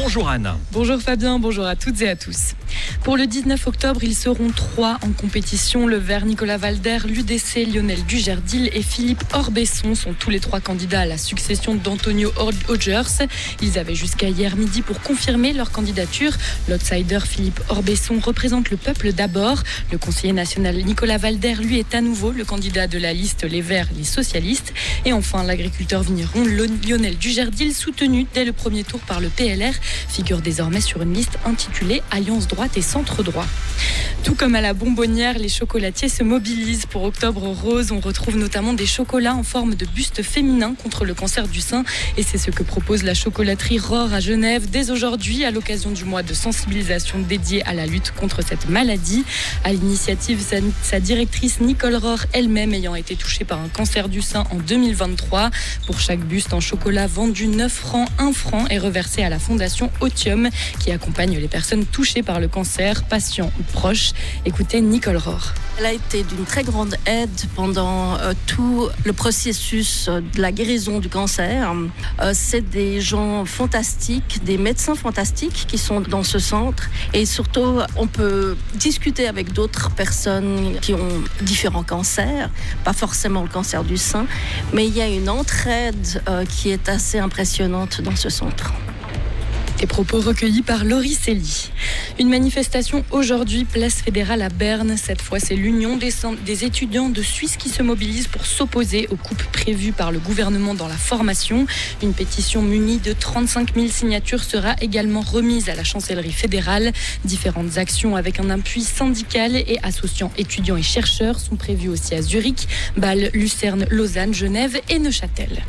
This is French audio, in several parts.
Bonjour Anne. Bonjour Fabien, bonjour à toutes et à tous. Pour le 19 octobre, ils seront 3 en compétition. Le Vert Nicolas Valder, l'UDC Lionel Dujardil et Philippe Orbesson sont tous les 3 candidats à la succession d'Antonio Hodgers. Ils avaient jusqu'à hier midi pour confirmer leur candidature. L'outsider Philippe Orbesson représente le peuple d'abord. Le conseiller national Nicolas Valder, lui, est à nouveau le candidat de la liste Les Verts, les socialistes. Et enfin, l'agriculteur vigneron Lionel Dujardil, soutenu dès le premier tour par le PLR, figure désormais sur une liste intitulée Alliance droite et centre droit. Tout comme à la Bonbonnière, les chocolatiers se mobilisent pour Octobre Rose. On retrouve notamment des chocolats en forme de buste féminin contre le cancer du sein. Et c'est ce que propose la chocolaterie Rohr à Genève dès aujourd'hui à l'occasion du mois de sensibilisation dédié à la lutte contre cette maladie. À l'initiative, sa directrice Nicole Rohr elle-même ayant été touchée par un cancer du sein en 2023. Pour chaque buste en chocolat vendu, 9 francs, 1 franc est reversé à la fondation Otium qui accompagne les personnes touchées par le cancer, patients ou proches. Écoutez Nicole Rohr. Elle a été d'une très grande aide pendant tout le processus de la guérison du cancer. C'est des gens fantastiques, des médecins fantastiques qui sont dans ce centre. Et surtout, on peut discuter avec d'autres personnes qui ont différents cancers, pas forcément le cancer du sein, mais il y a une entraide qui est assez impressionnante dans ce centre. Des propos recueillis par Laurie Selly. Une manifestation aujourd'hui, place fédérale à Berne. Cette fois, c'est l'Union des étudiants de Suisse qui se mobilise pour s'opposer aux coupes prévues par le gouvernement dans la formation. Une pétition munie de 35 000 signatures sera également remise à la chancellerie fédérale. Différentes actions avec un appui syndical et associant étudiants et chercheurs sont prévues aussi à Zurich, Bâle, Lucerne, Lausanne, Genève et Neuchâtel.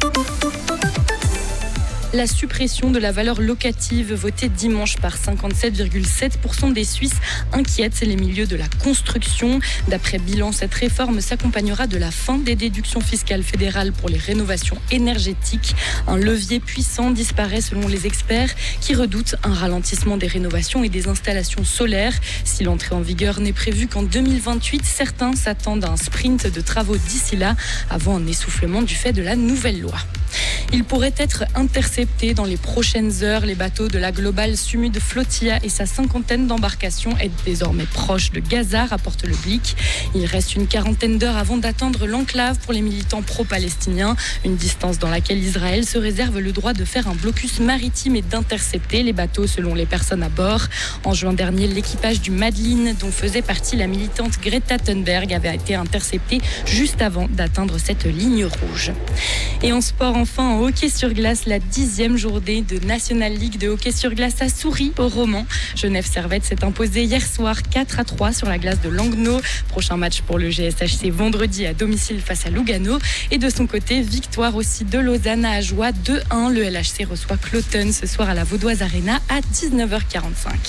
La suppression de la valeur locative votée dimanche par 57,7% des Suisses inquiète les milieux de la construction. D'après Bilan, cette réforme s'accompagnera de la fin des déductions fiscales fédérales pour les rénovations énergétiques. Un levier puissant disparaît selon les experts qui redoutent un ralentissement des rénovations et des installations solaires. Si l'entrée en vigueur n'est prévue qu'en 2028, certains s'attendent à un sprint de travaux d'ici là avant un essoufflement du fait de la nouvelle loi. Il pourrait être intercepté dans les prochaines heures. Les bateaux de la Global Sumud Flotilla et sa 50aine d'embarcations est désormais proche de Gaza, rapporte le Blick. Il reste une 40aine d'heures avant d'atteindre l'enclave pour les militants pro-palestiniens. Une distance dans laquelle Israël se réserve le droit de faire un blocus maritime et d'intercepter les bateaux selon les personnes à bord. En juin dernier, l'équipage du Madeleine, dont faisait partie la militante Greta Thunberg, avait été intercepté juste avant d'atteindre cette ligne rouge. Et en sport, enfin, en hockey sur glace, la 10e journée de National League de hockey sur glace a souri au Romans. Genève Servette s'est imposé hier soir 4-3 sur la glace de Langnau. Prochain match pour le GSHC vendredi à domicile face à Lugano. Et de son côté, victoire aussi de Lausanne à Ajoie 2-1. Le LHC reçoit Cloton ce soir à la Vaudoise Arena à 19h45.